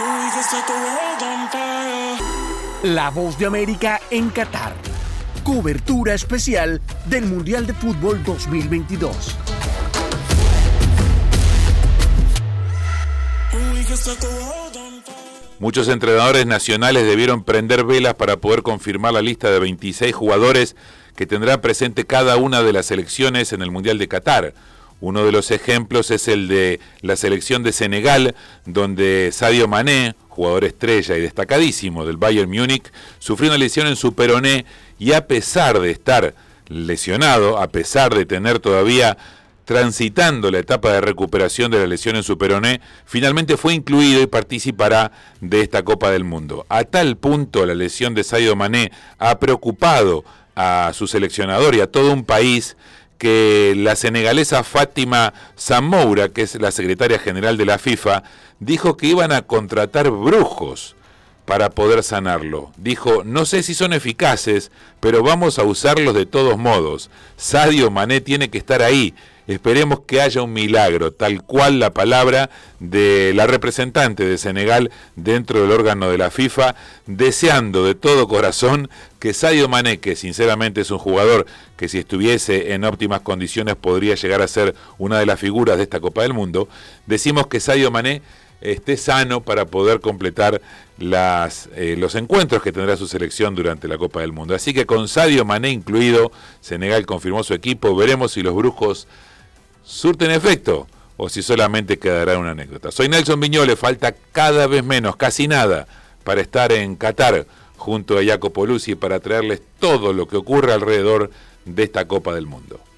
La Voz de América en Qatar. Cobertura especial del Mundial de Fútbol 2022. Muchos entrenadores nacionales debieron prender velas para poder confirmar la lista de 26 jugadores que tendrán presente cada una de las selecciones en el Mundial de Qatar. Uno de los ejemplos es el de la selección de Senegal, donde Sadio Mané, jugador estrella y destacadísimo del Bayern Múnich, sufrió una lesión en su peroné y a pesar de estar lesionado, a pesar de tener todavía transitando la etapa de recuperación de la lesión en su peroné, finalmente fue incluido y participará de esta Copa del Mundo. A tal punto la lesión de Sadio Mané ha preocupado a su seleccionador y a todo un país que la senegalesa Fátima Zammoura, que es la secretaria general de la FIFA, dijo que iban a contratar brujos para poder sanarlo. Dijo, no sé si son eficaces, pero vamos a usarlos de todos modos. Sadio Mané tiene que estar ahí. Esperemos que haya un milagro, tal cual la palabra de la representante de Senegal dentro del órgano de la FIFA, deseando de todo corazón que Sadio Mané, que sinceramente es un jugador que si estuviese en óptimas condiciones podría llegar a ser una de las figuras de esta Copa del Mundo, decimos que Sadio Mané esté sano para poder completar los encuentros que tendrá su selección durante la Copa del Mundo. Así que con Sadio Mané incluido, Senegal confirmó su equipo. Veremos si los brujos surten efecto o si solamente quedará una anécdota. Soy Nelson Viñoles, falta cada vez menos, casi nada, para estar en Qatar junto a Jacopo Luzzi para traerles todo lo que ocurre alrededor de esta Copa del Mundo.